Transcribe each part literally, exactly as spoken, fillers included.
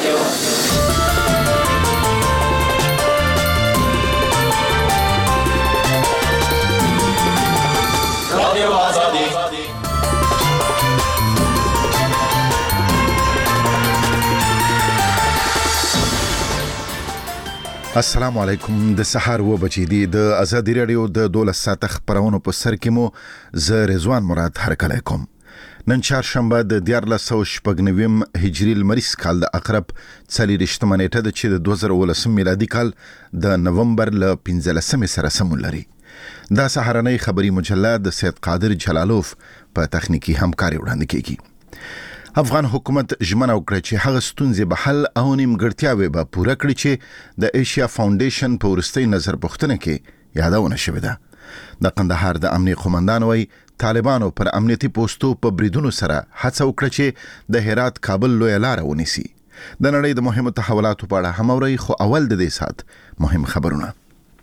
السلام علیکم. د سحر و بچی دی د ازادي رادیو د دولس ساعت خبرونو په سر کې مو ز رضوان مراد هرکلی کوم. نن چهارشنبه د دیارلس سوه شپږ نویم هجري لمریز کال د عقرب څلېرویشتمه نیټه ده چې د دوه زره اوولسم میلادي کال د نومبر له پنځلسمې سره سمون لري. دا سهارنۍ خبري مجله د سید قادر جلالوف په تخنیکی همکاري وړاندې کیږي. افغان حکومت ژمنه وکړه چې هغه ستونزې به حل او نیمګړتیاوې به پوره کړي چې د ایشیا فاونډیشن په وروستۍ نظر پوښتنه کې یادونه شوې ده. د قندهار د امنیه قومندان وایي طالبانو پر امنیتي پوستو په بریدونو سره هڅه وکړه چې د هرات کابل لویه لاره ونیسي. د نړۍ د مهمو تحولاتو په اړه هم اورئ، خو اول د دې ساعت مهم خبرونه.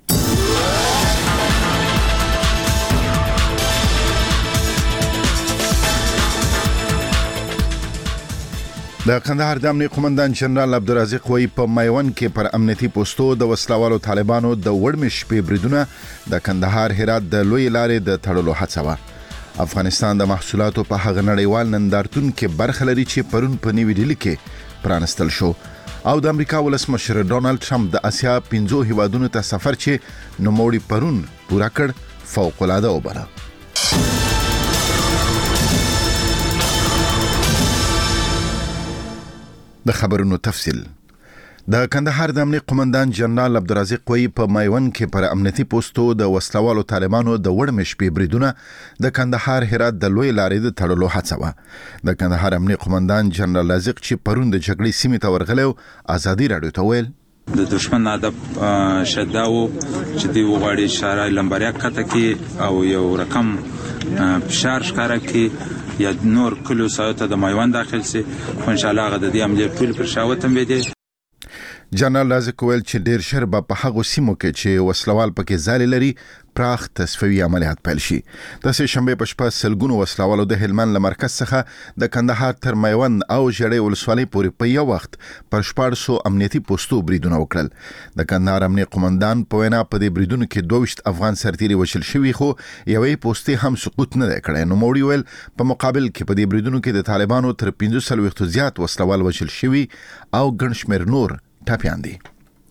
د قندهار د امنیه قومندان جنرال عبدالرزاق وایي په میوند کې پر امنیتي پوستو د وسلوالو طالبانو د وړمې شپې بریدونه د کندهار هرات د لوی لارې د تړلو هڅه وه. افغانستان د محصولاتو په هغه نړیوال نندارتون کې برخه لري چې پرون په نیوي ډیلي کې پرانستل شو، او د امریکا ولسمشر ډونالد ټرمپ د اسیا پنځو هیوادونو ته سفر چې نوموړي پرون پوره کړ فوق العاده وبله. د خبرونو تفصیل. د کندهار د امنیه قومندان جنرال عبدالرزاق وایي په میوند کې پر امنیتي پوستو د وسلوالو طالبانو د وړمې شپې بریدونه د کندهار هرات د لوی لارې د تړلو هڅه وه. د کندهار امنیه قومندان جنرال رزاق چې پرون د جګړې سیمې ته ورغلی و ازادي راډیو ته ویل د دشمن هدف شداو چې دی وغواړي شارع لمبریا کته کې او یو رقم فشار ښکاره کې یا نور کلو سایته د میوند داخل سي، ان شاء الله غد دې عملیات ټول پر شاوتم وي دي. جنرال رزاق ویل چې ډیر شر به په هغو سیمو کې چې وسلوال پکې ځالې لري پراخ تصفیوي عملیات پیل شي. د سه شنبه په شپه سلګونو وسلوالو د هلمند له مرکز څخه د کندهار تر میوند او ژړې ولسوالۍ پورې په یو وخت پر شپاړس سوه امنیتي پوستو بریدونه وکړل. د کندهار امنیه قومندان په وینا په دې بریدونو کې دوه ویشت افغان سرتیري وژل شوي، خو یوې پوستې هم سقوط نه دی کړی. نوموړي ویل په مقابل کې په دې بریدونو کې د طالبانو تر پنځه څلوېښتو زیات وسلوال وژل شوي او ګڼ شمېر نور ټپیان دي.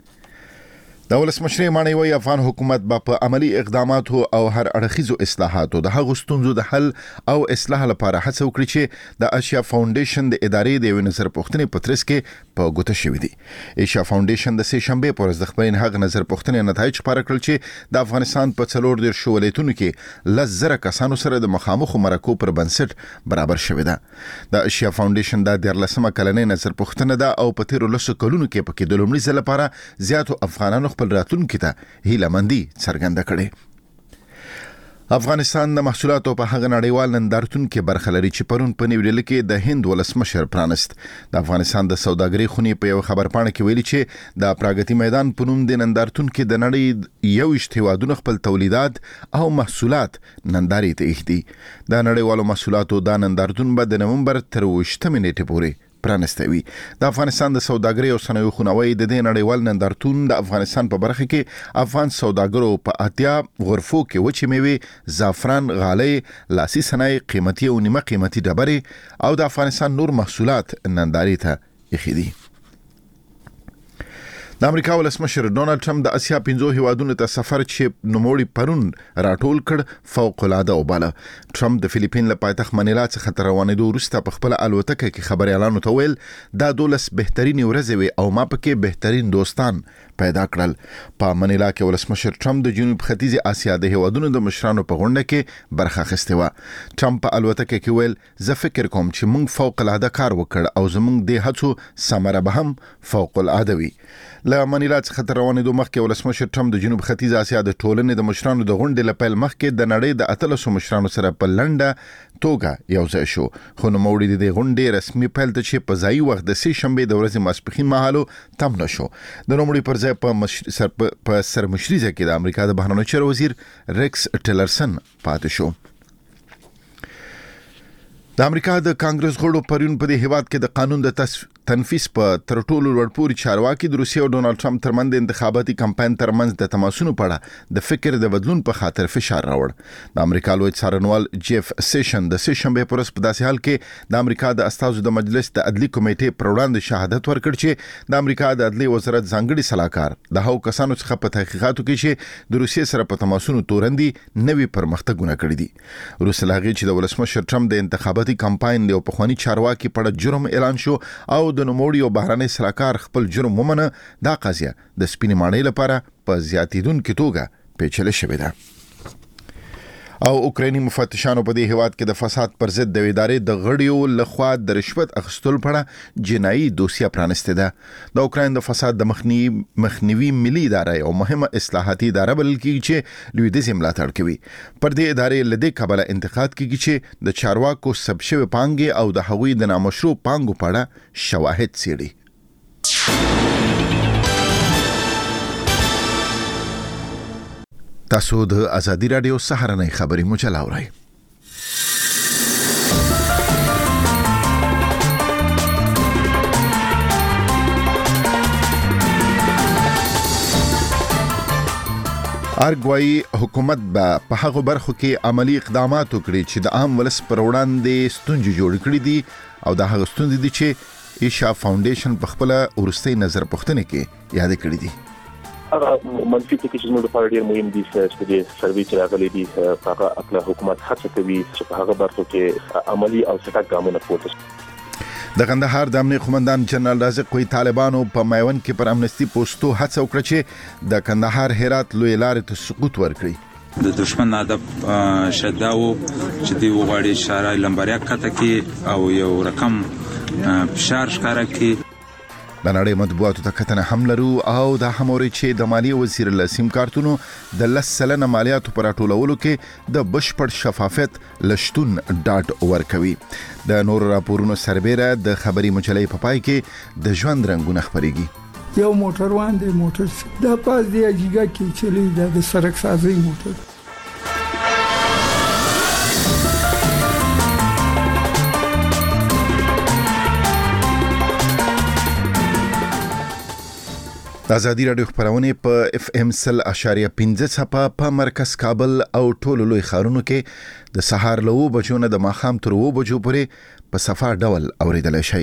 د ولسمشر مانی وایي افغان حکومت به په عملی اقداماتو او هر اړخیزو اصلاحاتو د هغو ستونزو د حل او اصلاح لپاره هڅه وکړي چې د ایشیا فاونډیشن د ادارې د یوې نظر پوښتنې په ترڅ کې په ګوته شوي دي. ایشیا فاونډیشن د سه شنبې په ورځ د خپرې هغه نظر پوښتنې نتایج خپاره کړل چې د افغانستان په څلور دېرشو ولایتونو کې لس زره کسانو سره د مخامخو مرکو پر بنسټ برابر شوې ده. د ایشیا فاونډیشن د دیارلسمه کلنۍ نظر پوښتنه ده او په تیرو لسو کلونو کې پکې د لومړي ځل لپاره زیاتو افغانانو خپل راتلونکي ته هیله مندي څرګنده کړې. افغانستان د محصولاتو په هغه نړیوال نندارتون کې برخه لري چې پرون په نیو ډیلي کې د هند ولسمشر پرانست. د افغانستان د سوداګرۍ خونې په یو خبرپاڼه کې ویلي چې د پراګتی میدان په نوم د نندارتون کې د نړۍ یوویشت هیوادونو خپل تولیدات او محصولات نندارې ته ایښي دي. د نړیوالو محصولاتو دا نندارتون به د نومبر تر اوویشتمې نیټې پورې پرانستوي. د افغانستان د سوداګرۍ او صنایعو خونوي د دې نړیوال نندارتون د افغانستان په برخه کې افغان سوداګرو په اتیا غرفو کې وچې میوې، زعفران، غالۍ، لاسي صنایع، قیمتي او نیمه قیمتي ډبرې او د افغانستان نور محصولات نندارې ته ایښي دي. د امریکا ولسمشر ډونالد ټرمپ د اسیا پنځو هیوادونو ته سفر چې نوموړي پرون راټول کړ فوق العاده وباله. ټرمپ د فلیپین له پایتخت منیلا څخه تر روانېدو وروسته په خپل الوتکه کې خبريالانو ته ویل دا دولس بهترینې ورځې وي او ما پکې بهترین دوستان پیدا کړل. په منیلا کې ولسمشر ټرمپ د جنوب ختیځ اسیا د هیوادونو د مشرانو په غونډه کې برخه اخیستې وه. ټرمپ په الوتکه کې ویل زه فکر کوم چې موږ فوق العاده کار وکړ او زموږ د هڅو ثمره به هم فوق العاده وي. له منیلا څخه تر روانېدو مخکې ولسمشر ټرمپ د جنوب ختیځ اسیا د ټولنې د مشرانو د غونډې له پیل مخکې د نړۍ د اتلسو مشرانو سره په لنډه توګه یو ځای شو. خو نوموړي د دې غونډې رسمي پیل ته چې په ځایي وخت د سه شنبې د ورځې ماسپښین مهالو تم نه شو. د نوموړي پر ځای په مشر سر په سرمشريزه کې د امریکا د بهرنیو چارو وزیر ریکس ټیلرسن پاتې شو. د امریکا د کانګرس غړو پرون په دې هیواد کې د قانون د تنفيذ په تر ټولو لوړپوړي چارواکي د روسیې او ډونالد ټرمپ ترمنځ د انتخاباتي کمپاین ترمنځ د تماسونو په اړه د فکر د بدلون په خاطر فشار راوړ. د امریکا لوی څارنوال جيف سیشن د سه شنبه پر ورځ په داسې حال کې د امریکا د استازو د مجلس د عدلي کمیټې پر وړاندې شهادت ورکړ چې د امریکا د عدلي وزارت ځانګړي صلاحکار د هغو کسانو څخه په تحقیقاتو کې چې د روسیې سره په تماسونو تورندي نوي پرمختګونه کړي دي. روس لاغي چې د ولسمشر ټرمپ د انتخاباتي کمپاین د پخوانی چارواکي په اړه جرم اعلان شو او د نوموړي او بهراني صلاحکار خپل جرم ومنه. دا قضیه د سپینې ماڼۍ لپاره په زیاتیدونکو توګه پیچلې شوې ده. او اوکرایني مفتشانو په دې هیواد کې د فساد پر ضد د ادارې د غړیو لخوا د رشوت اخیستلو په اړه جنایي دوسیه پرانسته ده. د اوکراین د فساد د مخنیوي مخنیوي ملي اداره او مهمه اصلاحاتي اداره بلل کیږي چې لویدیځ ملاتړ کوي. پر دې ادارې لدې کابل انتقاد کیږي چې د چارواکو سبشوي پانګې او د هغوی د نامشروع پانګو په اړه شواهد څېړي. تاسو د ازادي رادیو سهارنۍ خبري مجله اورئ. ارګوای حکومت به په هغه برخو کې عملی اقدامات وکړي چې د عام ولس پر وړاندې ستونزې جوړ کړي دي او د هغه ستونزې دي چې ایشا فاونډیشن په خپل ورستۍ نظر پوښتنه کې یاد کړې دي. هغه منفي ټکي چې موږ لپاره ډېر مهم دي چې د سروي چې راغلي دي هغه خپل حکومت هڅه کوي چې په هغه برخو کې عملی او چټک ګامونه پورته کړي. د کندهار د امنیت قومندان جنرال رازق وی طالبانو په میوند کې پر امنستي پوسټو هڅه وکړه چې د کندهار هرات لوی لارې ته سقوط ورکړي. د دشمن هدف شداو چې دی وغواړي شارع لمبریا کته کې او یو رقم فشار ښکارا کې. د نړۍ مطبوعاتو ته کتنه هم لرو او دا هموري چې د مالیې وزیر له سیم کارتونو د لس سلنه مالیاتو پر ټولولو کې د بشپړ شفافیت لشتون ډاټ ورکوي. د نور راپورونو سربېره د خبري مجلې په پای کې د ژوند رنگونه خبريږي. یو موټر وان دی موټر د پاس دی اجیګه کې چلی د سړک سازي موټر. د ازادي رادیو خبرونه په اف ام سل اشاریه پنځه صفه په مرکز کابل او ټولو لوی ښارونو کې د سهار له اوه بجو نه د ماښام تر اوه بجو پورې په صفه ډول اوریدل شي.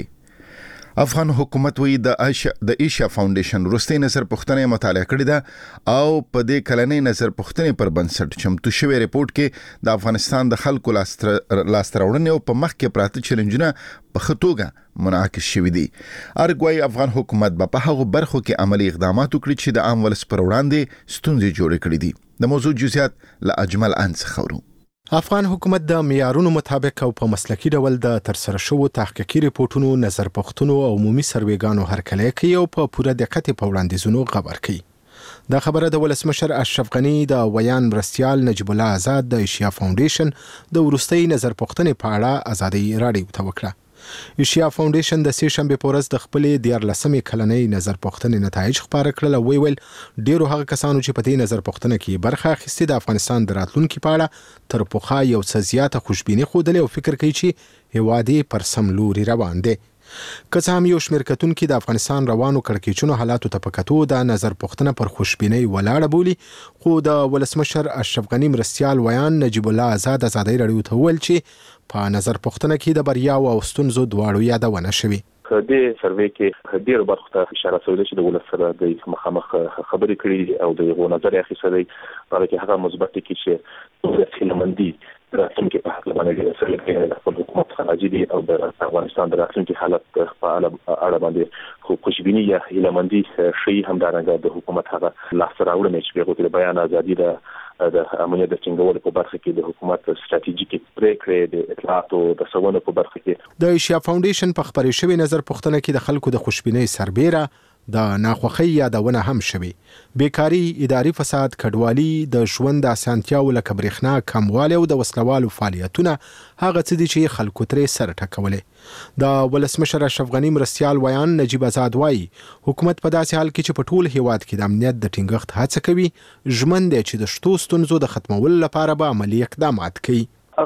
افغان حکومت وی د ایشا د ایشا فاونډیشن وروستۍ نظر پوښتنه مطالعه کړې ده او په دې کلنۍ نظر پوښتنې پر بنسټ چمتو شوی ریپورت کې د افغانستان د خلکو لاستراوړنې او په مخ کې پراته چیلنجونه په خطوګه منعکس شوي دي. ارګوای افغان حکومت به په هغو برخو کې عملی اقدامات وکړي چې د عام ولس پر وړاندې ستونزې جوړې کړې دي. د موضوع جزئیات له اجمل انس خورو. افغان حکومت د معیارونو مطابق او په مسلکي ډول د ترسره شوو تحقیقي ریپورتونو نظر پوښتنو او عمومي سروېګانو هرکلی کوي او په پوره دقت په وړاندیزونو خبر کوي. دا خبره د ولسمشر اشرف غنی د ویان مرستیال نجیب الله آزاد د ایشیا فاونډیشن د وروستۍ نظر پوښتنې په اړه ازادي رادیو ته وکړه. ایشیا فاونډیشن د سه شنبه په ورځ د خپلې دیارلسمې کلنۍ نظر پوښتنې نتایج خبره کړل او ویل ډیرو هغه کسانو چې په دې نظر پوښتنه کې برخه اخیستې د افغانستان د راتلونکي په اړه تر پخوا یو څه زیاته خوشبیني ښودلې او فکر کوي چې هیواد یې پر سم لوري روان دی. که څه هم یو شمېر کتونکي د افغانستان روانو کړکېچونو حالاتو ته په کتو د نظر پوښتنه پر خوشبینۍ ولاړه بولي، خو د ولسمشر اشرف غنی مرستیال ویان نجیب الله آزاد ازادي رادیو ته وویل چې په نظر پوښتنه کې د بریاو او ستونزو دواړو یادونه شوې. د سروې کې ډېر برخو ته اشاره شوې چې د ولس سره د مخامخ خبرې کړې او د یو نظر اخیستل هغه کې هغه مثبت کې چې د هیلمندي راتلونکي په حق باندې سره کې د حکومت خراجي دي او د افغانستان د راتلونکي حالت په اړه باندې خو خوشبیني یا هیلمندي شي همدارنګه د حکومت هغه لاسته راوړنې چې په بیان ازادي د د امنیت د ټینګولو په برخه کې د حکومت ستراتیژیکي پریکړې د اطلاعاتو د سوونو په برخه کې د ایشیا فاونډیشن په خبرې شوی نظر پوښتنه کې د خلکو د خوشبینۍ سربېره د ناخوښۍ یادونه هم شوي. بیکاری، اداري فساد، کډوالي، د ژوند اسانتیاو لکه برېښنا کموالی او د وسلوالو فعالیتونه هغه څه دي چې خلکو ترې سر ټکولې. د ولسمشر اشرف غنی مرستیال ویان نجیب آزاد وایي حکومت په داسې حال کې چې په ټول هیواد کې د امنیت د ټینګښت هڅه کوي، ژمن دی چې د شتو ستونزو د ختمولو لپاره به عملي اقدامات کوي. هغه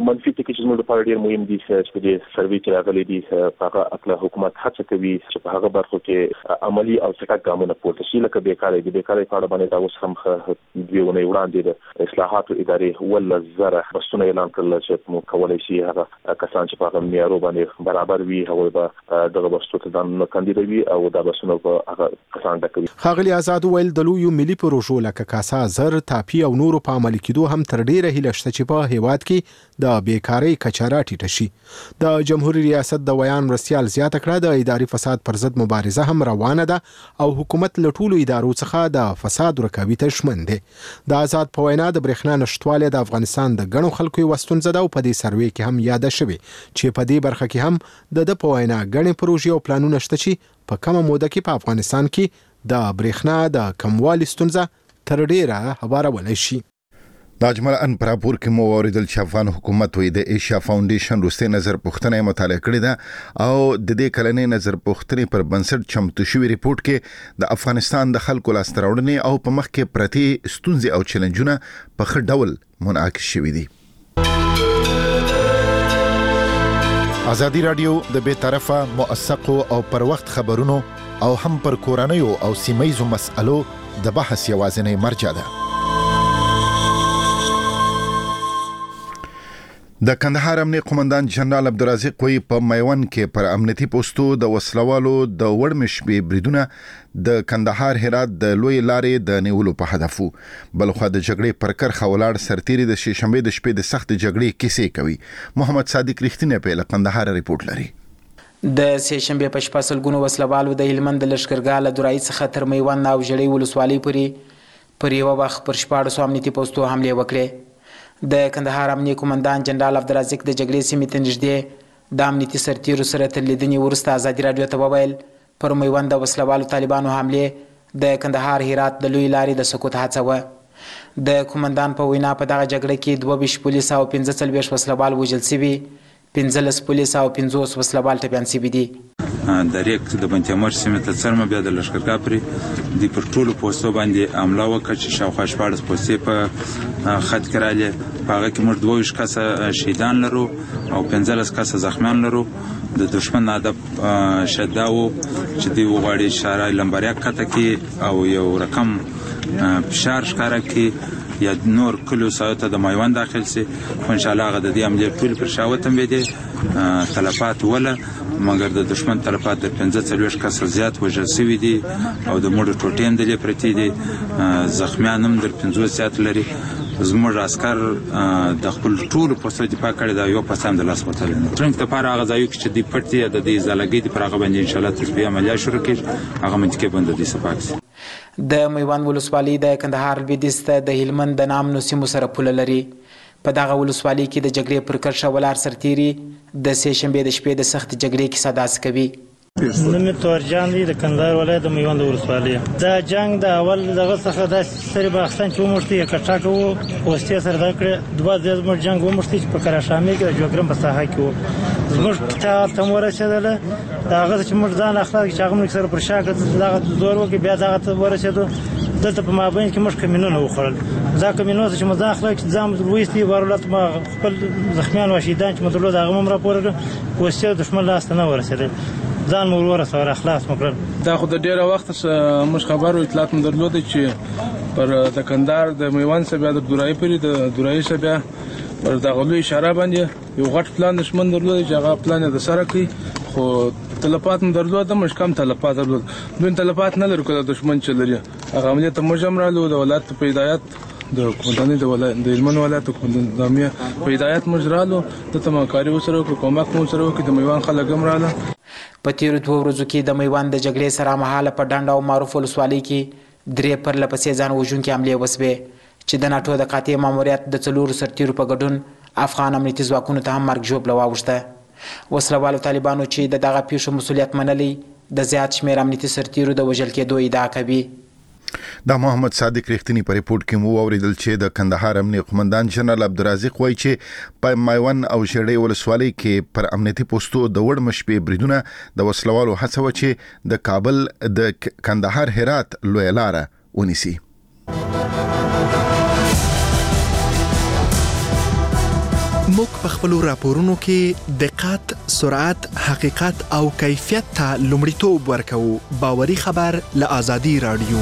منفي ټکي چې موږ لپاره ډېر مهم دي چې د سروي کې راغلي دي هغه خپل حکومت هڅه کوي چې په هغه برخو کې عملی او چټک ګامونه پورته شي لکه بیکاري د بیکاري په اړه باندې دا اوس هم دوی ونه وړاندې د اصلاحاتو ادارې ول زره بسونه اعلان کړل چې موږ کولای شي هغه کسان چې په هغه معیارو باندې برابر وي هغه به دغه بسو ته ځان کاندیدوي او دا بسونه په هغه کسان ډکوي. ښاغلي آزاد ویل د لویو ملي پروژو لکه کاسا زر تاپی او نورو په عملي کېدو هم تر ډیره هیله شته چې په هیواد کې د بیکارۍ کچه راټیټه شي. د جمهوریت ریاست د ویان مرستیال زیاته کړه د اداري فساد پر ضد مبارزه هم روانه ده او حکومت له ټولو ادارو څخه د فساد رکاوي ته ژمن دی. د آزاد په وینا د برېښنا نشتوالی د افغانستان د ګڼو خلکو یوه ستونزه ده او په دې سروې کې هم یاده شوې چې په دې برخه کې هم د ده په وینا ګڼې پروژې او پلانونه شته چې په کمه موده کې په افغانستان کې د برېښنا د کموالي ستونزه تر ډیره هوارولی شي. د اجمل ان پراپور کې مو اوریدل چې افغان حکومت وې د ایشیا فاونډیشن روسي نظر پوښتنه مطالعه کړې ده او د دې کلنې نظر پوښتنې پر بنسټ چمتو شوی ریپورت کې د افغانستان د خلکو لاستراوړنې او په مخ کې پرتې ستونزې او چیلنجونه په ښه ډول منعکس شوي دي. ازادي رادیو د بې طرفه موثقو او پر وخت خبرونو او هم پر کورنیو او سیمایي مسألو د بحث یوازینی مرجع ده. د کندهار امنیه قومندان جنرال عبدالرزاق وی په میوند کې پر امنیتي پوسټو د وسلوالو د وړمشبې بریدونه د کندهار هرات د لوی لارې د نیولو په هدف وو. بلخو د جګړې پر کرخه ولاړ سرتيري د شنبه د شپې د سخت جګړې کیسې کوي. محمد صادق رښتینی په کندهار ریپورت لري. د سهشنبه په شپه سلګونو وسلوالو د هلمند لشکرګاه له درایي څخه تر میوند او جړۍ ولسوالۍ پورې پر یو وخت پر شپاړسو امنیتي پوسټو حمله وکړه. د کندهار امنیه قومندان جنرال عبدالرزاق د جګړې سیمې ته نږدې د امنیتي سرتیرو سره تر لیدنې وروسته ازادي راډیو ته وویل پر میوند د وسلوالو طالبانو حمله د کندهار هرات د لوی لارې د سقوط هڅه وه. د قومندان په وینا په دغه جګړه کې دوه ویشت پولیس او پنځه څلوېښت وسلوال وژل شوي، پنځلس پولیس او پنځوس وسلوال ټپیان شوي دي. د ریګ د بنتیمور سیمې ته څرمه بیا د لښکرګاه پرې د پر ټولو پوستو باندې حمله وکړه چې شاوخوا شپاړس پوستې په خط کې رالې. په هغه کې موږ دوه ویشت کسه شهیدان لرو او پنځلس کسه زخمیان لرو. د دشمن هدف شاید دا و چې دوی وغواړي شارع لمبریک کته کې او یو رقم فشار ښکاره کړي یا نور کلو سایو ته د میوند داخل سي. خو انشاءالله هغه د دې عملیې ټول پر شاوت هم دي تلفات وله مګر د دشمن تلفات د پنځه څلوېښت کسه زیات وژل شوي دي او د مړو ټوټې هم دلې پرتې دي، زخمیان هم در پنځوس زیات لري. زموږ عسکر د خپل ټولو پوستو دفاع کړې ده، یو پس هم د لاس وتلی نه. ټرنک دپاره هغه ځایو کې چې دوی پټ دي د دې ځالګۍ دي پر هغه باندې انشاءالله تصفیه عملیات شروع کېږي، هغه منطقې باندې دوی صفا کړي. د میوند ولسوالۍ د کندهار لویدیځ ته د هلمند د نامنو سیمو سره پوله لري. په دغه ولسوالۍ کې د جګړې پر کرښه ولاړ سرتیري د سه شنبې د شپې د سخت جګړې کیسه داسې کوي. نوم تورجان دی د کندهار ولایت د میوند ولسوالۍ. دا جنگ د اول دغه څخه د سری باختن چې ومشتي کټا کو پوسټي سره دا کړ دوه د زموږ جنگ ومشتي په کراشامي کې د جوګرم په ساحه کې وو. زموږ ته تم ورسېدل دا هغه چې موږ ځان اخلاق چې هغه موږ سره پر شاګرد دغه زور وکي بیا دغه ته ورسېدو. دلته په مابین کې موږ کمینونه وخوړل. ځکه کمینونه چې موږ ځان اخلاق چې ځم وېستي ورولت ما خپل زخمیان او شهیدان چې مطلب دا هغه مم راپور کړ پوسټي دشمن لاس نه ورسېدل. ځان مور ورسره اخلاص مکرل. دا خو د ډیره وخت موږ خبرو اطلاعات مو درلوده چې پر د کندهار د میوند څخه بیا د دورای پرې د دورای څخه بیا پر دغه لوی اشاره باندې یو غټ پلان دشمن درلوده چې هغه پلان د سره کوي. خو تلفات هم درلوده، موږ کم تلفات درلوده. دوی تلفات نه لرو کله دشمن چې لري هغه عملیات موږ هم رالو د ولایت په هدایت د قومندانۍ د ولایت د هلمند ولایت قومندانۍ په هدایت موږ رالو د تماکاري سره وکړو، کومک مو سره وکړو، د میوند خلک هم رااله. په تیرو دوه ورځو کې د میوند د جګړې سره مهاله په ډنډ او معروف ولسوالۍ کې درې پرله پسې ځان وژونکې حملې وسوې چې د ناټو د قاطع ماموریت د څلورو سرتیرو په ګډون افغان امنیتي ځواکونو ته هم مرګ ژوبله واوښته. وسلوالو طالبانو چې د دغه پیښو مسؤلیت منلی د زیات شمېر امنیتي سرتیرو د وژل کېدو ادعا کوي. دا محمد صادق رښتینی په ریپورت کې مو اوریدل چې د کندهار امنیه قومندان جنرال عبدالرزاق وایي چې په میوند او جړۍ ولسوالۍ کې پر امنیتي پوسټو د وړمشبې بریدونه د وسلوالو هڅه و چې د کابل د کندهار هرات لوی لاره ونیسي. موږ په خپل راپورونو کې دقت، سرعت، حقیقت او کیفیت ته لومړیتوب ورکوو. باوري خبر له آزادي رادیو.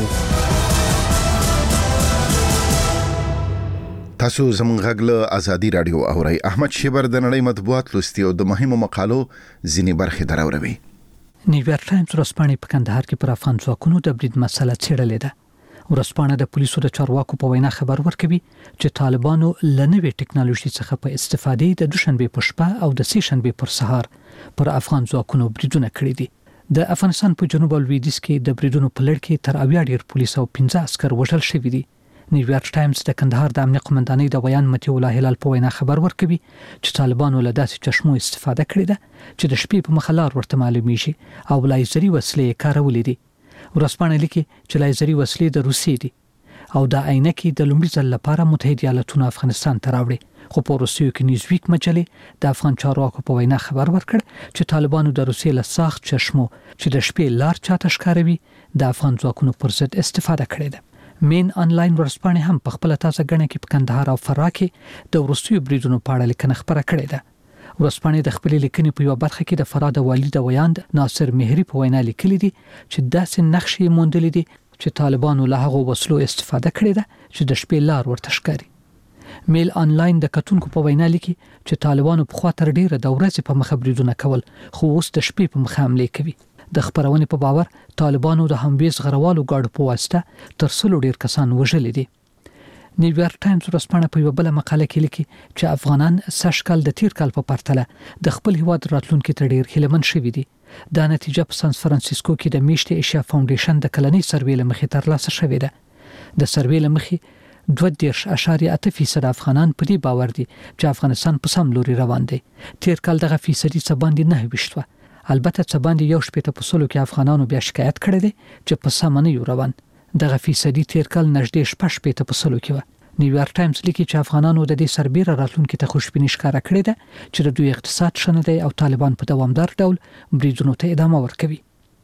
تاسو زموږ غږ له آزادي رادیو اورئ. احمد شیبر د نړۍ مطبوعات لوستي او د مهمو مقالو ځینې برخې دراوروي. نیویارک ټایمز ورځپاڼې په کندهار کې پر افغان ځواکونو د برید مسله څېړلې ده. ورځپاڼه د پولیسو د چارواکو په وینا خبر ورکوي چې طالبانو له نوې ټکنالوژي څخه په استفادې د دوشنبه په شپه او د سې شنبه پر سهار پر افغان ځواکونو بریدونه کړي دي. د افغانستان په جنوب او لویدیځ کې د بریدونو په لړ کې تر اویا ډیر پولیس او پنځه عسكر وژل شوي دي. نیویارک ټایمز د کندهار د امنیت قومندانۍ د بیان متي الله هلال په وینا خبر ورکوي چې طالبانو له داسې چشمو استفاده کړې ده چې د شپې په مخالار ورته معلومیږي او لایزري وسلې کارولې دي. ورځپاڼه لیکي چې لایزري وسلې د روسیې دي او د عینکې د لومړي ځل لپاره متحده ایالاتونو افغانستان ته راوړي. خو په روسیې کې نیوزویک مجلې د افغان چارواکو په وینا خبر ورکړ چې طالبانو د روسیې له ساخت چشمو چې د شپې لار چاته ښکاروي د افغان ځواکونو پر ضد استفاده کړې ده. مین انلاین ورځپاڼه هم په خپل تازه غنه کې په کندهار او فراه کې د روسیې بریدونو په اړه لیکنه خبره کړې ده. ورځپاڼه د خپل لیکنې په یو برخه کې د فراه د والي د ویاند ناصر مهری په وینا لیکلي دي چې داسې نقشې موندلې دي چې طالبانو له هغو وسلو استفاده کړې ده چې د شپې لار ورته ښکاري. میل انلاین د کتونکو په وینا لیکي چې طالبانو په خاطر ډیره د ورځې په مخه بریدونه کول خو اوس د شپې په مخه حمله کوي. د خبرونې په باور طالبانو د همویز غروالو ګاډو په واسطه تر سلو ډیر کسان وژلي دي. نیویارک ټایمز ورځپاڼه په یو بل مقاله کې لیکي چې افغانان سږکال د تیر کال په پرتله د خپل هیواد راتلونکي ته ډیر هیلمن شوي دي. دا نتیجه په سان فرانسیسکو کې د میشتې ایشیا فاونډیشن د کلنۍ سروې له مخې ترلاسه شوې ده. د سروې له مخې دوه دېرش اعشاریه اته فیصد افغانان په دې باور دي چې افغانستان په سم لوري روان دی. تیر کال دغه فیصدي څه باندې نه ویشت وه. البته څه باندې یو شپېته په سلو کې افغانانو بیا شکایت کړی دی چې په سم نه یو روان. دغه فیصدي تیر کال نږدې شپږ شپېته په سلو کې وه. نیویارک ټایمز لیکي چې افغانانو د دې سربېره راتلونکي ته خوشبیني ښکاره کړې ده چې د دوی اقتصاد ښه نه دی او طالبان په دوامدار ډول بریدونو ته ادامه ورکوي.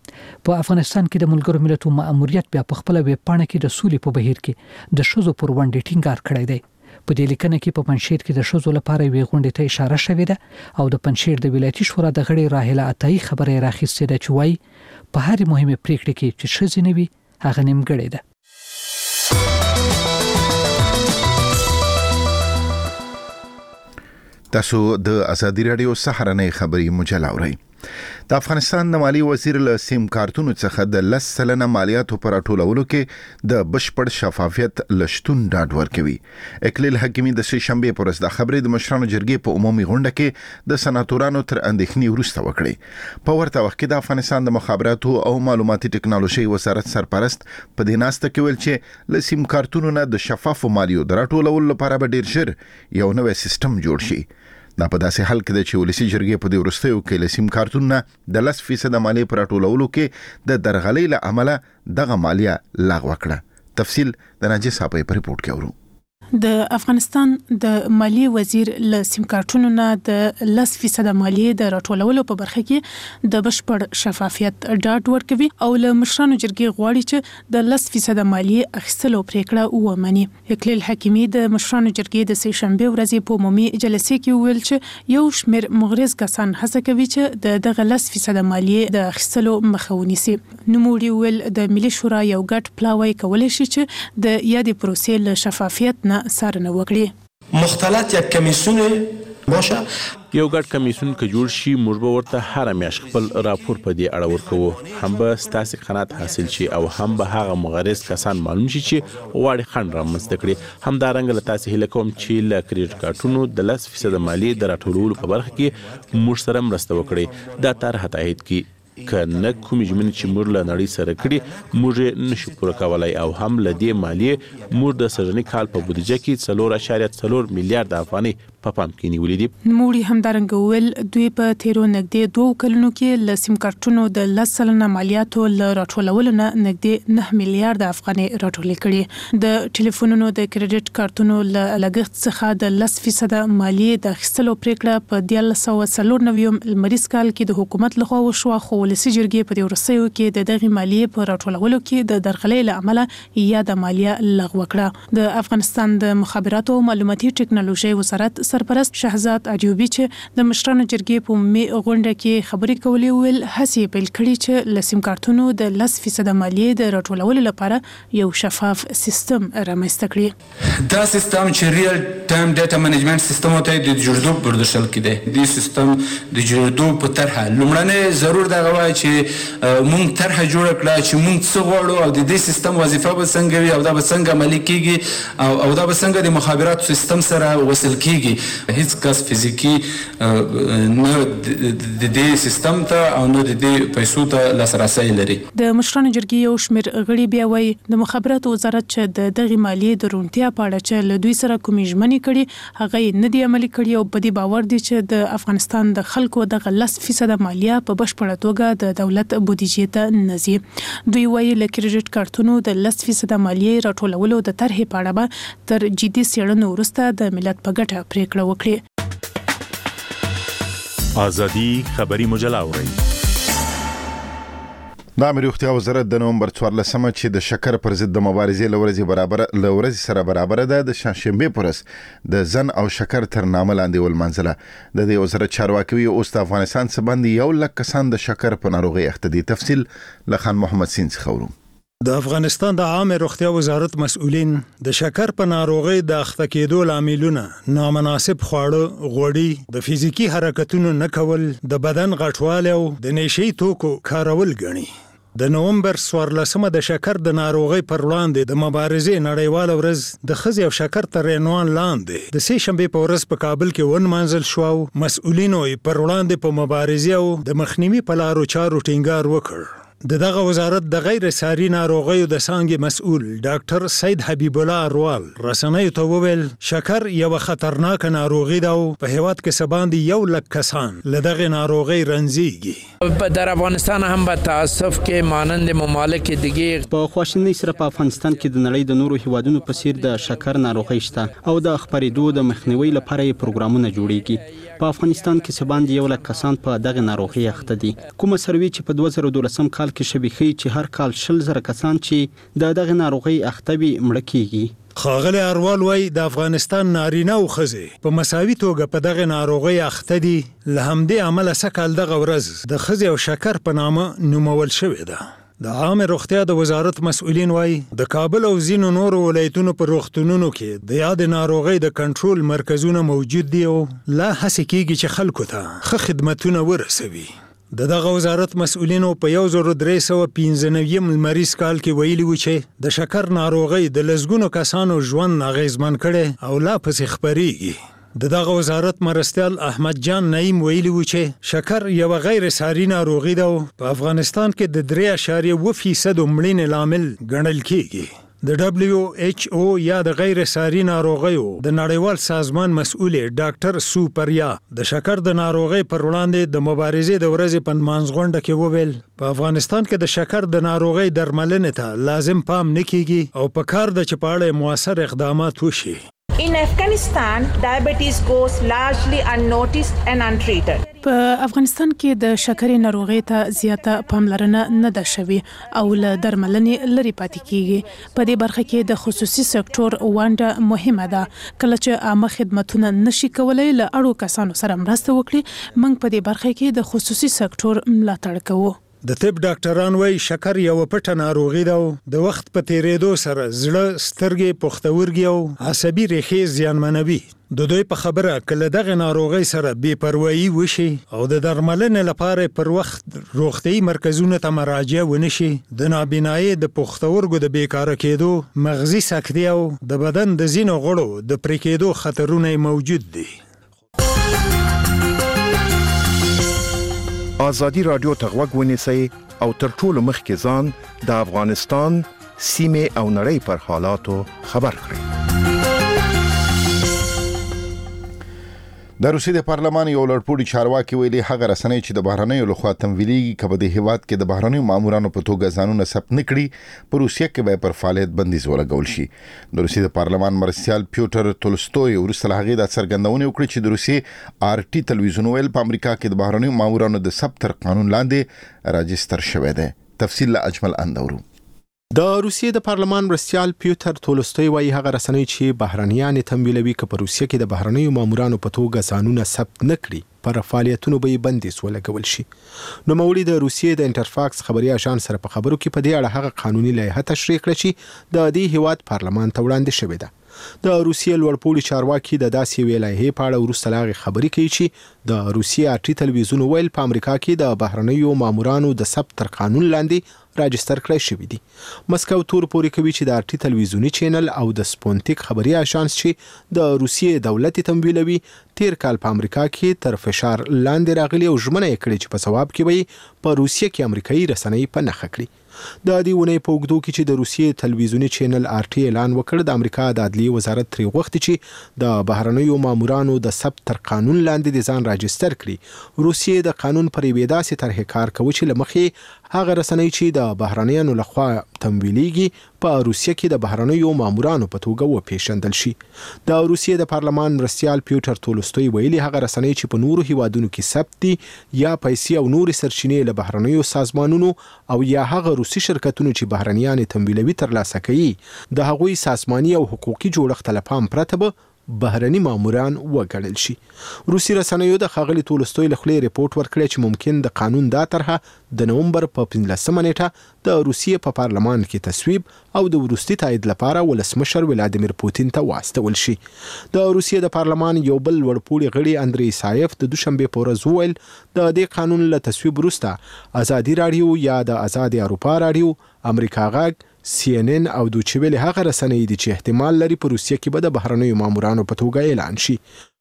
په افغانستان کې د ملګرو ملتونو مأموریت بیا په خپل ویب پاڼه کې د سولې په بهیر کې د ښځو پر ونډې ټینګار کړی دی. په دې لیکنه کې په پنځشیر کې د ښځو لپاره یوې غونډې ته اشاره شوې ده او د پنځشیر د ولایتي شورا د غړي راهله عطایي خبره راخیستې ده چې وایي په هرې مهمه پریکړه کې چې ښځې نه وي هغه نیمګړې ده. تاسو د آزادي رادیو سهارنۍ خبري مجله اورئ. د افغانستان د مالی وزیر له سیم کارتونو څخه د لس سلنه مالیاتو پر راټولولو کې د بشپړ شفافیت لشتون ډاډ ورکوي. اکلیل حکیمي د سې شنبې پر ورځ د خبرې د مشرانو جرګې په عمومي غونډه کې د سناتورانو تر اندېښنې وروسته وکړې. په ورته وخت کې د افغانستان د مخابراتو او معلوماتي ټکنالوژي وزارت سرپرست په دې ناسته کې ویل چې له سیم کارتونو نه د شفافو مالیو د راټولولو لپاره به ډیر ژر یو نوی سیستم جوړ شي. دا په داسې حال کې د چې ولسی جرګې په دې وروستیو کې له سیم کارتونو د لس فیصد مالیې پر راټولولو کې د درغلۍ له امله دغه مالیه لغوه کړه. تفصیل د ناجیه صاحب په ریپورت کې اورو. د افغانستان د مالیې وزیر له سیم کارتونو نه د لس فیصد مالیې د راټولولو په برخه کې د بشپړ شفافیت ډاډ ورکوي او له مشرانو جرګې غواړي چې د لس فیصد مالیې اخیستلو پریکړه ومني. اکلیل حکیمي د مشرانو جرګې د سې شنبې ورځې په عمومي جلسې کې ویل چې یو شمېر مغرض کسان هڅه کوي چې د دغه لس فیصد مالیې د اخیستلو مخه ونیسي. نوموړي ویل د ملي شورا یو ګډ پلاوی کولی شي چې د یادې پروسې له شفافیت نه سارنه وکړي. مختلط یک کمیسیون باشه یو ګډ کمیسیون که جوړ شي موږ به ورته هر میاشت خپل راپور په دې اړه ورکوو. هم به ستاسو قناعت حاصل شي او هم به هغه مغرض کسان معلوم شي چې غواړي خنډ رامنځته کړي. همدارنګه له تاسو هیله کوم چې له کریډټ کارتونو د لس فیصد مالیې د راټولولو په برخه کې موږ سره مرسته وکړي. دا طرحه تایید کړي که نه کومې ژمنې چې موږ له نړۍ سره کړي موږ یې نشو پوره کولی او هم له دې مالیې موږ د سږني کال په بودیجه کې څلور اعشاریه څلور میلیارډ افغانۍ په پام کې نیولې دي. نوموړي همدارنګه وویل دوی په تیرو نږدې دوو کلونو کې له سیم کارتونو د لس سلنه مالیاتو له راټولولو نه نږدې نه میلیارډ افغانۍ راټولې کړي. د ټلیفونونو د کریډټ کارتونو له لګښت څخه د لس فیصد مالیې د اخیستلو پریکړه په دیارلس سوه څلور نوي لمریز کال کې د حکومت لخوا وشوه خو ولسي جرګې په دې وروستیو کې د دغې مالیې په راټولولو کې د درغلۍ له امله یاده مالیه لغوه کړه. د افغانستان د مخابراتو او معلوماتي ټکنالوژي وزارت سرپرست شهزاد ایوبي چې د مشرانو جرګې په عمومي غونډه کې خبرې کولې ول هڅې پیل کړي چې له سیم کارتونو د لس فیصد مالیې د راټولولو لپاره یو شفاف سیستم رامنځته کړي. دا سیستم چې ریل ټایم ډاټا منیجمنت سیستم ته د جوړېدو پر دشل کې دی. د سیستم د جوړېدو په طرحه لومړنۍ ضرور دا غواړي چې مونږ طرحه جوړ کړو چې مونږ څه غواړو او د دې سیستم وظیفه به څنګه وي او دا به څنګه عملي کیږي او او دا به څنګه د مخابراتو سیستم سره وصل کیږي. هیڅ کس فزیکی نه د دې سیستم ته او نه د دې پیسو ته لاسرسی لري. د مشرانو جرګې یو شمېر غړي بیا وایي د مخابراتو وزارت چې د دغې مالیې د روڼتیا په اړه چې له دوی سره کومې ژمنې کړي هغه یې نه دي عملي کړي او په دې باور دي چې د افغانستان د خلکو دغه لس فیصده مالیه په بشپړه توګه د دولت بودیجې ته نه ځي. دوی وایي له کریډټ کارتونو د لس فیصده مالیې راټولولو د طرحې په اړه به تر جدي څېړنو وروسته د ملت په ګټه پریکړه وکړي. ازادي خبري مجله اوري. د امیر روغتیا وزارت د نومبر څوارلسمه چې د شکر پر ضد د مبارزې لورځي برابر لورځي سره برابر ده د شنبه پرس د زن او شکر تر نامه لاندې ول منځله د دې وزارت چارواکي اوس د افغانستان څخه باندې یو لک کسان د شکر په ناروغي اخته دي. تفصیل لخان محمد سین خورو. د افغانستان د عامه روغتیا وزارت مسؤلین د شکر په ناروغي د اخته کېدو لاملونه نامناسب خواړه، غوړي، د فزیکی حرکتونو نه کول، د بدن غټوالی او د نشي توکو کارول ګڼي. د نومبر څوارلسمه د شکر د ناروغي پر وړاندې د مبارزې نړیواله ورځ د ښځې او شکر تر عنوان لاندې د سې شنبې په ورځ په کابل کې ونمانځل شو او مسؤلینو پر وړاندې په مبارزې او د مخنیوي په لارو چارو ټینګار وکړ. د دغه وزارت د غیر ساري ناروغیو د څانګې مسؤل ډاکټر سید حبیب الله اروال رسنیو ته وویل شکر یو خطرناک ناروغي ده او په هیواد کې سباندې یو لک کسان له دغه ناروغي رنځيږي. در افغانستان هم به تاسف کې مانند ممالک دیگه په خواشینۍ سره په افغانستان کې د نړۍ د نورو هیوادونو په څیر د شکر ناروغي شته او د خبرېدو د مخنیوي لپاره یې پروګرامونه جوړیږي. په افغانستان کې سباندې یو لک کسان په دغه ناروغي اخته دي. کومه سروي چې په دوه زره دولسم کال کې شوي ښیي چې هر کال شل زره کسان چې د دغه ناروغي اخته وي مړه کیږي. ښاغلی اروال وایي د افغانستان نارینه او ښځې په مساوي توګه په دغه ناروغي اخته دي. له همدې امله سږ کال دغه ورځ د ښځې او شکر په نامه نومول شوې ده. د عامه روغتیا د وزارت مسؤلین وایي د کابل او ځینو نورو ولایتونو په روغتونونو کې د یاد ناروغي د کنټرول مرکزونه موجود دي او لا هڅه کیږي چې خلکو ته ښه خدمتونه ورسوي. د دغه وزارت مسؤلینو په یو زر درې سوه پنځه نوي مریض کال کې ویلي و چې د شکر ناروغي د لسګونو کسانو ژوند اغیزمن کړي او لا پسې خپرېږي. د دغه وزارت مرستیال احمد جان نعیم ویلي و چې شکر یو غیر ساري ناروغي ده او په افغانستان کې د درې اعشاریه اووه فیصد مړینې لامل ګڼل کیږي. د دبلیو ایچ او یا د غیر ساري ناروغیو د نړیوال سازمان مسؤل ډاکټر سوپریا د شکر د ناروغي پر وړاندې د مبارزې د ورځې په نمانځغونډه کې وویل په افغانستان کې د شکر د ناروغي درملنې ته لازم پام نه کیږي او په کار د چپاړې موثر اقدامات وشي. In Afghanistan, diabetes goes largely unnoticed and untreated. په افغانستان کې د شکرې ناروغي ته زیاته پاملرنه نه ده شوې او له درملنې لرې پاتې کیږي. په دې برخه کې د خصوصي سکتور ونډه مهمه ده. کله چې عامه خدمتونه نشي کولای له اړو کسانو سره مرسته وکړي موږ په دې برخه کې د خصوصي سکتور ملاتړ کوو. د طب ډاکټران وایي شکر یو پټه ناروغي ده او د وخت په تیریدو سره زړه، سترګې، پښتورګي او عصبي ریښې زیانمنوي. د دوی په خبره کله دغه ناروغي سره بې پروایي وشي او د درملنې لپاره پر وخت روغتیايي مرکزونو ته مراجعه ونشي د نابینایي، د پښتورګو د بیکاره کېدو، مغزي سکتې او د بدن د ځینو غړو د پرې کېدو خطرونه موجود دي. ازادي رادیو ته غوږ ونیسئ او تر ټولو مخکې ځان د افغانستان سیمې او نړۍ پر حالاتو خبر کړئ. د روسیې د پارلمان یو لړپوړي چارواکي ویلي هغه رسنۍ چې د بهرنیو لخوا تمویلېږي که په دې هیواد کې د بهرنیو مامورانو په توګه ځانونه ثبت نه کړي په روسیه کې به پر فعالیت بندیز ولګول شي. د روسیې د پارلمان مرستیال پیوټر تولستوی وروسته له هغې دا څرګندونه وکړه چې د روسیې آر ټي تلویزیون ویل په امریکا کې د بهرنیو مامورانو د ثبت تر قانون لاندې راجستر شوی دی. تفصیل له اجمل اندورو. د روسیې د پارلمان مرستیال پیوتر تولستوی وايي هغه رسنۍ چې بهرنیان تمویلوي که په روسیې کې د بهرنیو مامورانو په توګه ځانونه ثبت نه کړي پر فعالیتونو به بندیز ولګول شي. نو مولي د روسیې د انټرفاکس خبري اژانس سره په خبرو کې په دې اړه هغه قانوني لایحه تشریح کړه چې د دې هیواد پارلمان ته وړاندې شوې ده. د روسیې لوړپوړي چارواکي د داسې ویلایحې په اړه وروسته لاغې خبرې کوي چې د روسیې آرټي تلویزیون ویل په امریکا کې د بهرنیو مامورانو د ثبت تر قانون لاندې راجستر کړی شوی دی. مسکو تور پورې کوي چې د آرټي تلویزیونی چینل او د سپونتیک خبري اژانس چې د روسیې دولت تمویلوي تیر کال په امریکا کې تر فشار لاندې راغلي او ژمنه یې کړې چې په ثواب کې به په روسیې کې امریکایي رسنۍ په نښه کړي. د دې ونې په اوږدو کې چې د روسیې تلویزیونی چینل آرټي اعلان وکړ د امریکا د عدلیې وزارت ترې غوښتي چې د بهرنیو مامورانو د ثبت تر قانون لاندې د ځان راجستر کړي. روسیې د قانون پر یوې داسې طرحې کار کوي چې له مخې هغه رسنۍ چې د بهرنیانو لخوا تمویلېږي په روسیه کې د بهرنیو مامورانو په توګه وپېژندل شي. د روسیې د پارلمان مرستیال پیوتر تولستوی ویلي هغه رسنۍ چې په نورو هیوادونو کې ثبت دي یا پیسې او نورې سرچینې له بهرنیو سازمانونو او یا هغه روسي شرکتونو چې بهرنیان تمویلوي ترلاسه کوي د هغوی سازماني او حقوقي جوړښت له پام پرته به بهرني ماموران وګڼل شي. روسي رسنیو د ښاغلي تولستوی له خولې ریپورت ورکړی چې ممکن د قانون دا طرحه د نومبر په پنځلسمه نیټه د روسیې په پارلمان کې تصویب او د وروستي تایید لپاره ولسمشر ولادیمیر پوتین ته واستول شي. د روسیې د پارلمان یو بل وړپوړي غړي اندری سایف د دوشنبه په ورځ وویل د دې قانون له تصویب وروسته ازادي رادیو یا د ازادي اروپا رادیو، امریکا غږ، سی ان ان او دوچې ویلې هغه رسنۍ دي چې احتمال لري په روسیه کې به د بهرنیو مامورانو په توګه اعلان شي.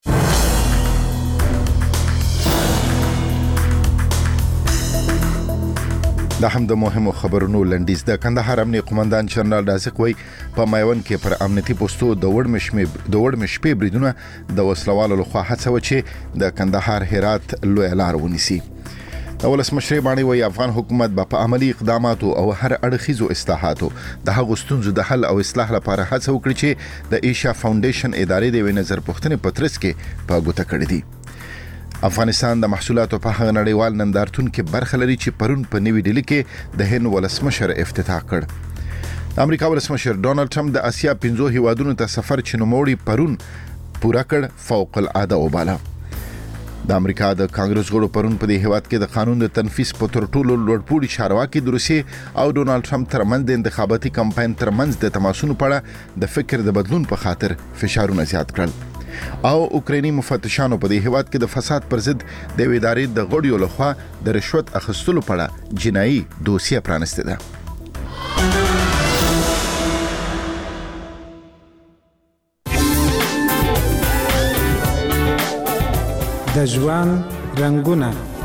دا هم د مهمو خبرونو لنډیز. د کندهار امنیه قومندان جنرال رازق وای په میوند کې پر امنیتي پوسټو د وړمشمې د وړمشپې بریدونه د وسلوالو لخوا هڅه وچی د کندهار هرات لوی لار ونیسي. د ولسمشر باندې وای افغان حکومت به په عملی اقداماتو او هر اړخیزو اصلاحاتو د هغو ستونزو د حل او اصلاح لپاره هڅه وکړي چې د ایشا فاونډیشن ادارې د نظر پوښتنې په ترڅ کې په ګوته کړې دي. افغانستان د محصولاتو په هغه نړیوال نندارتون کې برخه لري چې پرون په نوي ډیلی کې د هند ولسمشر افتتاح کړ. د امریکا ولسمشر ډونالد ټرمپ د اسیا پنځو هیوادونو ته سفر چې نوموړي پرون پورا کړ فوق العاده وباله. د امریکا د کانګرس غړو پرون په دې هیواد کې د قانون د تنفيذ په تر ټولو لوړپوړي چارواکي د روسیې او ډونالد ټرمپ ترمنځ د انتخاباتي کمپاین ترمنځ د تماسونو په اړه د فکر د بدلون په خاطر فشارونه زیات کړل. او اوکراني مفتشانو په دې هیواد کې د فساد پر ضد د ادارې د غړیو لخوا د رشوت اخیستلو په اړه جنایي دوسیه پرانسته ده. د ژوند رنگونه.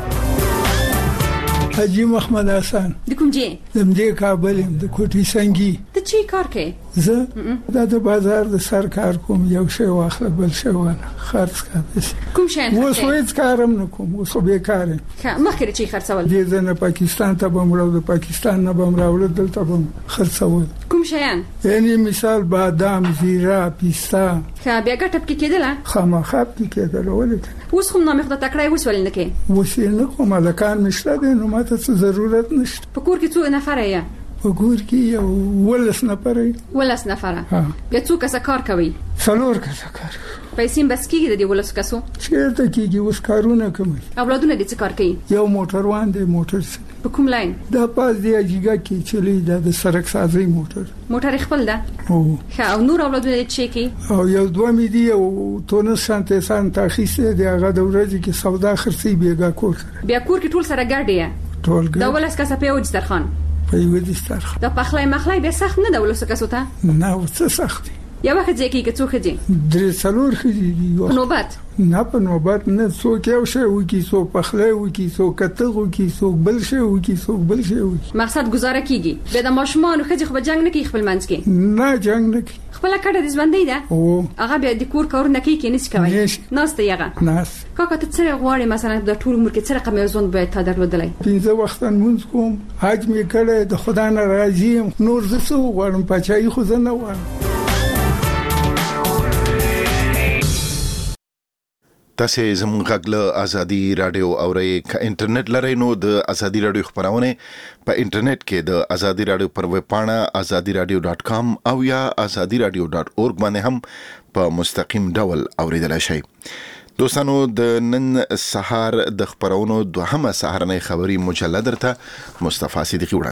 حاجی محمد حسن د کوم ځای؟ د مدې کابل د کوټي سنگي. د چی کار کوي؟ زه د بازار د سر کار کوم، یو شی واخله بل شی ونه خرڅ کوم. کوم شي نه؟ اوس هیڅ کارم نه کوم، اوس به کار یم. ښه مخکې چی خرڅول؟ دې ځنه پاکستان ته بمړو، د پاکستان نه بمړو دلته بم خرڅول. کوم شیان؟ یعنی مثال بادام، زیره، پیستا. ښه بیا ګټه پکې کېدله؟ خامخا پکې کېدله. ولې اوس خو نامې خدای تکړه اوس ولې نه کې؟ اوس یې نه کوم، لکان مشته ده نو ماته څه ضرورت نشته. په کور کې څو نفر یې؟ په کور کې یو ولس نفر یې. ولس نفر؟ بیا څو کسه کار کوي؟ څلور کسه کار. پیسې بس کېږي د دې ولس کسو؟ چیرته کېږي، اوس کارونه کوي. اولادونه دې څه کار کوي؟ یو موټروان دی، موټر سره. په کوم لاین؟ دا پاس دی اجیګه کې چلی دا د سړک سازي موټر. موټر خپل ده؟ او ښه او نور اولادونه دې چې کوي؟ او یو دوه مې دی او تونس شانته سان تاخیسه دی هغه د ورځې کې سودا خرڅي بیګا کور سره. بیا کور کې ټول سره ګډ دی؟ ټول ګډ. دا ولس کسه په وځ درخان. په یو دسترخوان. دا پخلای مخلای به سخت نه د ولس کسو ته؟ نه څه سخت. یا وخت ځکه کې څو خدي؟ درې څلور خدي دي. نوبت؟ نه په نوبت نه، څوک یو شی وکي، څوک پخلای وکي، څوک کتغ وکي، څوک بل شی وکي، څوک بل شی وکي. مقصد گزاره کیږي. به د ماشومان خدي خو به جنگ نه کوي خپل منځ کې؟ نه جنگ نه کوي. خپل کډه د ژوندۍ ده؟ او هغه بیا د کور کارونه کوي کې نس کوي. ناست یغه. ناس. کاکا ته څه غواړي مثلا د ټول عمر کې څه رقم یوزون به تا درلودلای؟ پنځه وخت مونږ کوم، حج می کړه، د خدای نه راضی، نور زه څه غواړم، پچای خو زه نه غواړم. تاسو زموږ غږ له ازادي رادیو اورئ. که انټرنیټ لرئ نو د ازادي رادیو خبرونه په انټرنیټ کې د ازادي رادیو پر ویب پاڼه ازادي رادیو ډاٹ کام او یا ازادي رادیو ډاٹ اورګ باندې هم په مستقیم ډول اوریدلای شئ. دوستانو د نن سهار د خبرونو دوهمه سهارنۍ خبري مجله درته مصطفی صدیقی